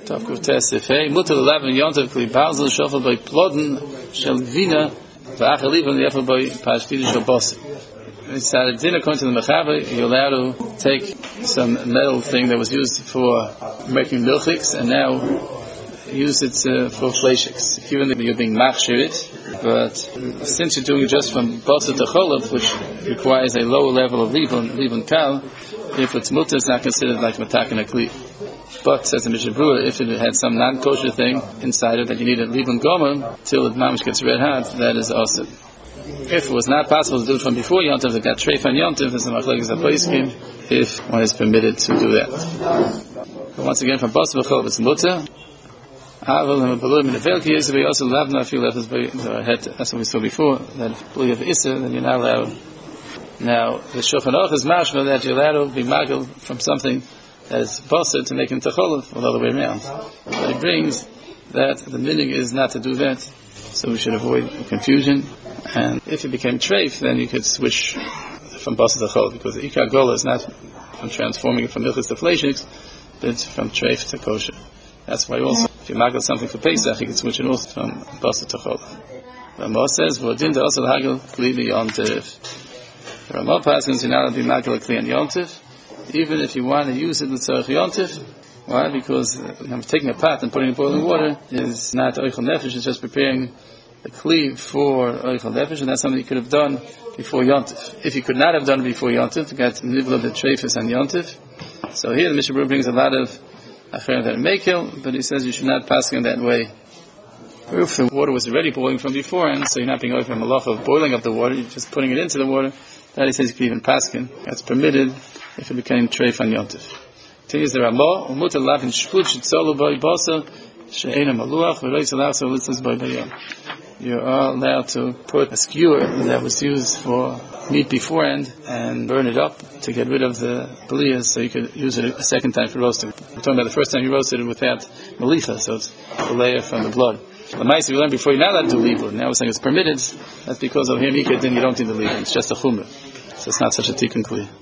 Tavkuf Tesifei, Mutter Levin Yontav Kli Balzel Shofel by Ploden Shel Gvina, V'achalivan Yefel by Pashkidi Shel Bosi. It's at a dinner according to the Mechaber, you're allowed to take some metal thing that was used for making milchiks and now use it for fleishiks. Even though you're being machshirit, but since you're doing it just from Bosa to Cholav, which requires a lower level of Libun Kal, if it's mutter, it's not considered like Matakan Akli. But, says the Mishnah Berurah, if it had some non-kosher thing inside it that you needed Libun Gomer till the mamish gets red hot, that is awesome. If it was not possible to do it from before Yontif, that got treif on Yontif, there's a machlokes aposkim, if one is permitted to do that. But once again, from Bas V'chol, it's mutter. Aval and Baluim in the Velki is, we also love not feel levels by the head, that's what we saw before, that Baluim of Issa, then you're not allowed. Now, the Shulchan Aruch is mashma that you're allowed to be magel from something that is Basar to make him Tacholav, or the other way around. But it brings that the meaning is not to do that, so we should avoid confusion. And if it became treif, then you could switch from Basar to Chol, because the Ikar Gola is not from transforming it from Milchis to Fleishiks, but it's from treif to kosher. That's why also, if you magel something for Pesach, you can switch it also from Basar to Chol. Ramah says, V'odin da also hagel kli yontif. Ramah paskins, you're not allowed to be magel kli on yontif, even if you want to use it with tzarech yontif. Why? Because taking a pot and putting it in boiling water is not oichel nefesh, it's just preparing the kli for oichel nefesh, and that's something you could have done before yontif. If you could not have done it before yontif, you got nivla of the treifus and yontif. So here the Mishnah Berurah brings a lot of acherim that mekel, but he says you should not pass in that way. If the water was already boiling from before, and so you're not being over from a malacha of boiling up the water, you're just putting it into the water, that he says you can even paskin. That's permitted if it became treif on yontif. Continues the Ramah, umutar lavin shput shitzolu boi basa she'ena maluach v'roi tzalach so litzos boi bayom. You are allowed to put a skewer that was used for meat beforehand and burn it up to get rid of the baliyas, so you could use it a second time for roasting. We're talking about the first time you roasted it without malicha, so it's a layer from the blood. The mice we learned before, you're not allowed to do libur. Now we're saying it's permitted. That's because of him, then you don't need the libur. It's just a chumrah. So it's not such a tikkun kli.